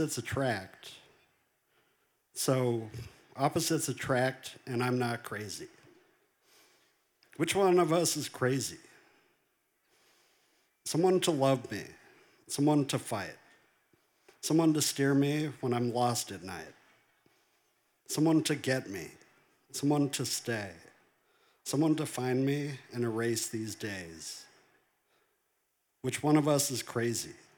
attract. So opposites attract, and I'm not crazy. Which one of us is crazy? Someone to love me, someone to fight, someone to steer me when I'm lost at night, someone to get me, someone to stay, someone to find me and erase these days. Which one of us is crazy?